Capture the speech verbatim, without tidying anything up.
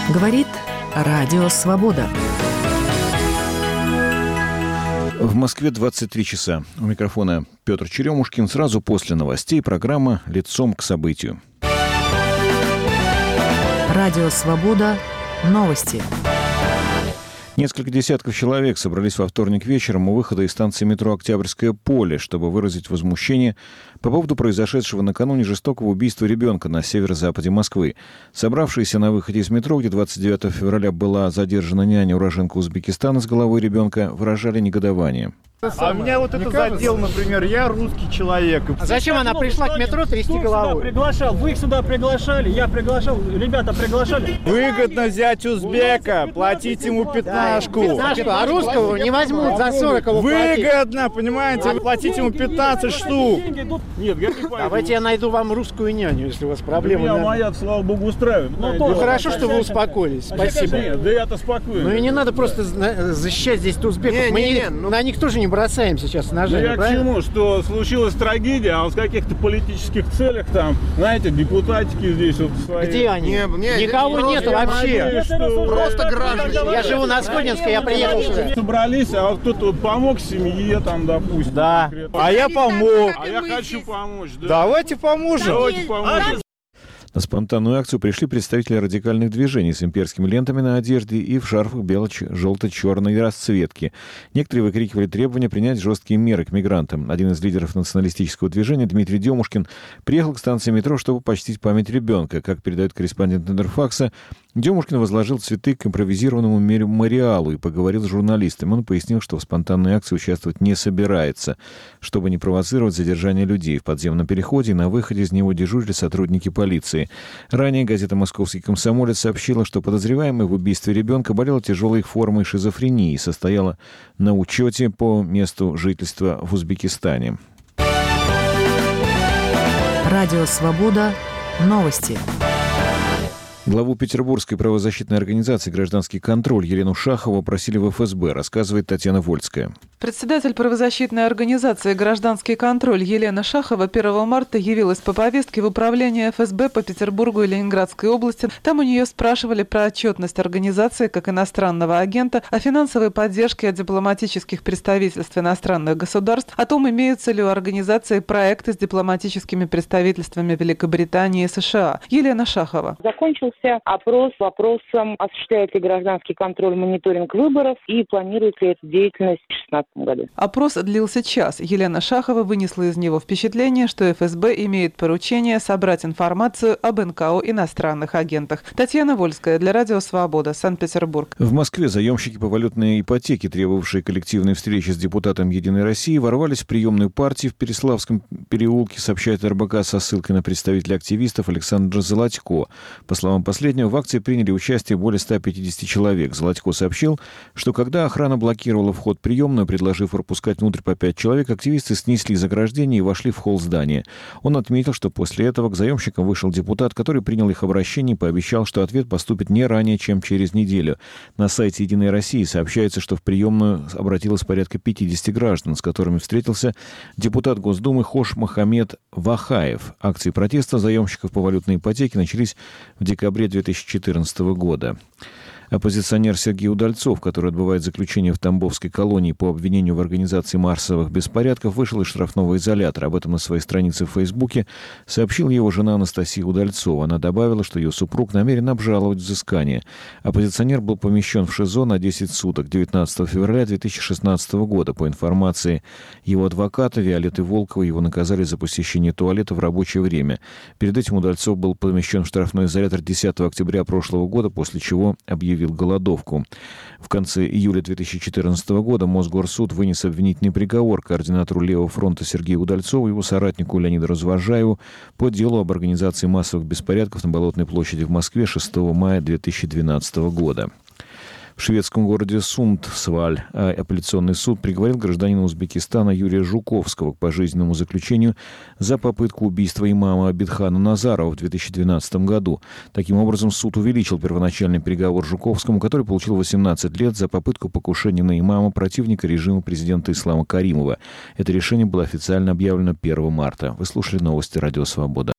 Говорит Радио Свобода. В Москве двадцать три часа. У микрофона Петр Черемушкин. Сразу после новостей программа «Лицом к событию». Радио Свобода. Новости. Несколько десятков человек собрались во вторник вечером у выхода из станции метро «Октябрьское поле», чтобы выразить возмущение по поводу произошедшего накануне жестокого убийства ребенка на северо-западе Москвы. Собравшиеся на выходе из метро, где двадцать девятого февраля была задержана няня, уроженка Узбекистана с головой ребенка, выражали негодование. А меня вот это задел, например, я русский человек. А зачем она пришла к метро трясти головой? Приглашал, вы их сюда приглашали, я приглашал, ребята приглашали. Выгодно взять узбека, платить ему пятнашку. Пятнашку, а русского не возьмут за сорок его платить. Выгодно, понимаете, платить ему пятнадцать штук. Нет, я не пойду. Давайте я найду вам русскую няню, если у вас проблемы. Меня да. моя, слава богу, устраивает. Ну, ну хорошо, что вы успокоились, спасибо. Нет, да я-то спокоен. Ну и не надо просто защищать здесь узбеков. Не, Мы не, не, не, ну... на них тоже не бросаем сейчас ножами, Я правильно? к чему, что случилась трагедия, а вот в каких-то политических целях там, знаете, депутатики здесь вот свои. Где они? Не, не, Никого просто нет я вообще. надеюсь, что- Просто граждане. Я живу на Сходнинской, я приехал сюда. Собрались, а вот кто-то вот помог семье там, допустим. Да. конкретно. А я помог. А я хочу помочь, да. Давайте поможем. Давайте поможем. На спонтанную акцию пришли представители радикальных движений с имперскими лентами на одежде и в шарфах бело-желто-черной расцветки. Некоторые выкрикивали требования принять жесткие меры к мигрантам. Один из лидеров националистического движения, Дмитрий Демушкин, приехал к станции метро, чтобы почтить память ребенка. Как передает корреспондент Интерфакса, Демушкин возложил цветы к импровизированному мемориалу и поговорил с журналистами. Он пояснил, что в спонтанной акции участвовать не собирается, чтобы не провоцировать задержание людей. В подземном переходе и на выходе из него дежурили сотрудники полиции. Ранее газета «Московский комсомолец» сообщила, что подозреваемый в убийстве ребенка болел тяжелой формой шизофрении и состояла на учете по месту жительства в Узбекистане. Радио Свобода. Новости. Главу петербургской правозащитной организации «Гражданский контроль» Елену Шахову просили в эф эс бэ, рассказывает Татьяна Вольская. Председатель правозащитной организации «Гражданский контроль» Елена Шахова первого марта явилась по повестке в управление эф эс бэ по Петербургу и Ленинградской области. Там у нее спрашивали про отчетность организации как иностранного агента, о финансовой поддержке от дипломатических представительств иностранных государств, о том, имеются ли у организации проекты с дипломатическими представительствами Великобритании и США. Елена Шахова. Закончился опрос с вопросом, осуществляет ли гражданский контроль мониторинг выборов и планирует ли эту деятельность в две тысячи шестнадцатом году. Опрос длился час. Елена Шахова вынесла из него впечатление, что эф эс бэ имеет поручение собрать информацию об эн ка о иностранных агентах. Татьяна Вольская для Радио Свобода, Санкт-Петербург. В Москве заемщики по валютной ипотеке, требовавшие коллективной встречи с депутатом «Единой России», ворвались в приемную партию в Переславском переулке, сообщает эр бэ ка со ссылкой на представителя активистов Александра Золотько. По словам последнего, в акции приняли участие более ста пятидесяти человек. Золотько сообщил, что когда охрана блокировала вход в приемную, предложив пропускать внутрь по пять человек, активисты снесли заграждение и вошли в холл здания. Он отметил, что после этого к заемщикам вышел депутат, который принял их обращение и пообещал, что ответ поступит не ранее, чем через неделю. На сайте «Единой России» сообщается, что в приемную обратилось порядка пятидесяти граждан, с которыми встретился депутат Госдумы Хош Мохаммед Вахаев. Акции протеста заемщиков по валютной ипотеке начались в декабре две тысячи четырнадцатого года. Оппозиционер Сергей Удальцов, который отбывает заключение в Тамбовской колонии по обвинению в организации массовых беспорядков, вышел из штрафного изолятора. Об этом на своей странице в Фейсбуке сообщила его жена Анастасия Удальцова. Она добавила, что ее супруг намерен обжаловать взыскание. Оппозиционер был помещен в ШИЗО на десять суток девятнадцатого февраля две тысячи шестнадцатого года. По информации его адвоката Виолетты Волковой, его наказали за посещение туалета в рабочее время. Перед этим Удальцов был помещен в штрафной изолятор десятого октября прошлого года, после чего объявил голодовку. В конце июля две тысячи четырнадцатого года Мосгорсуд вынес обвинительный приговор координатору Левого фронта Сергею Удальцову и его соратнику Леониду Развожаеву по делу об организации массовых беспорядков на Болотной площади в Москве шестого мая две тысячи двенадцатого года. В шведском городе Сундсваль апелляционный суд приговорил гражданина Узбекистана Юрия Жуковского к пожизненному заключению за попытку убийства имама Абидхана Назарова в две тысячи двенадцатом году. Таким образом, суд увеличил первоначальный приговор Жуковскому, который получил восемнадцать лет за попытку покушения на имама противника режима президента Ислама Каримова. Это решение было официально объявлено первого марта. Вы слушали новости Радио Свобода.